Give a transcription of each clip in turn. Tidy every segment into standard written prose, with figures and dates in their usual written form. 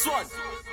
This one.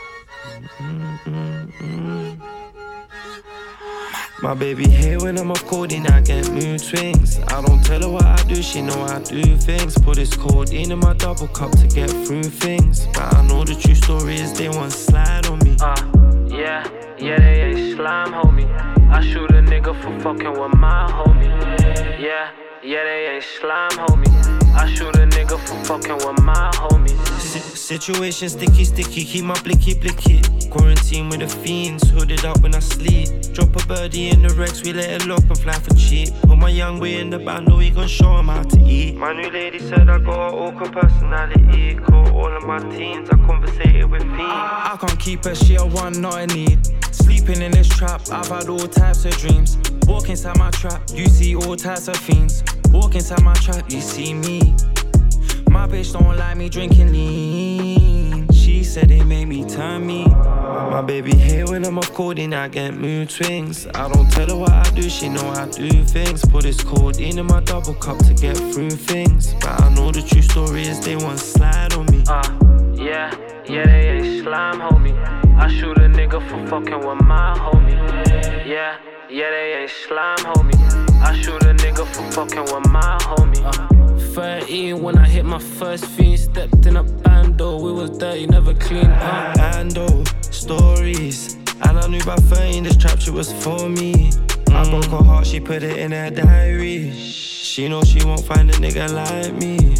My baby here when I'm off codeine, I get mood swings. I don't tell her what I do, she know I do things. Put this codeine in my double cup to get through things. But I know the true story is they want slide on me. Yeah, they ain't slime, homie. I shoot a nigga for fucking with my homie. Yeah, they ain't slime, homie. I shoot a nigga for fucking with my homie. Situation sticky, keep my blicky. Quarantine with the fiends, hooded up when I sleep. Drop a birdie in the Rex, we let it lock and fly for cheap. Put my young boy in the band, know we gon' show him how to eat. My new lady said I got an awkward personality. Call all of my teens, I conversated with fiends. I can't keep her, she a one, not a need. Sleeping in this trap, I've had all types of dreams. Walk inside my trap, you see all types of fiends. Walk inside my trap, you see me. My bitch don't like me drinking lean. She said it made me turn me. My baby here when I'm off codeine, I get mood swings. I don't tell her what I do, she know I do things. Put this codeine in my double cup to get through things. But I know the true story is they want slide on me. Yeah, they ain't slime, homie. I shoot a nigga for fucking with my homie. Yeah, they ain't slime, homie. I shoot a nigga for fucking with my homie. 13 when I hit my first fiend. Stepped in a bando, we was dirty, never clean. Handle stories, and I knew by 13 this trap shit was for me. I broke her heart, she put it in her diary. She know she won't find a nigga like me.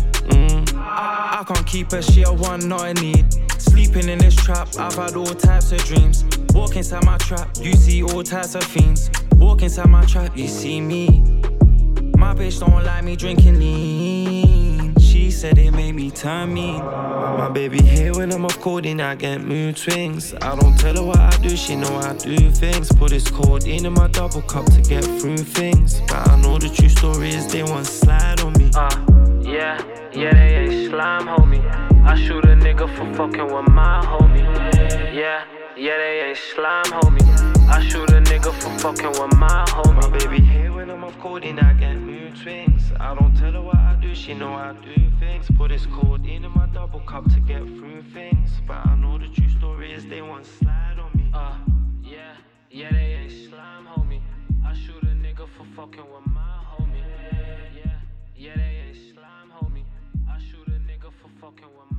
I can't keep her, she a one, not a need. Sleeping in this trap, I've had all types of dreams. Walk inside my trap, you see all types of fiends. Walk inside my trap, you see me. My bitch don't like me drinking lean. She said it made me turn mean. My baby here when I'm off codeine, I get mood swings. I don't tell her what I do, she know I do things. Put this codeine in my double cup to get through things. But I know the true story is they want slide on me. Yeah, they ain't slime, homie. I shoot a nigga for fucking with my homie. Yeah, they ain't slime, homie. I shoot a nigga for fucking with my homie. My baby here when I'm off codeine, I get mood swings. I don't tell her what I do, she know I do things. Put this codeine in my double cup to get through things. But I know the true story is they want slide on me. Yeah, they ain't slime, homie. I shoot a nigga for fucking with my homie. Yeah, they ain't slime, homie. I shoot a nigga for fucking with my homie.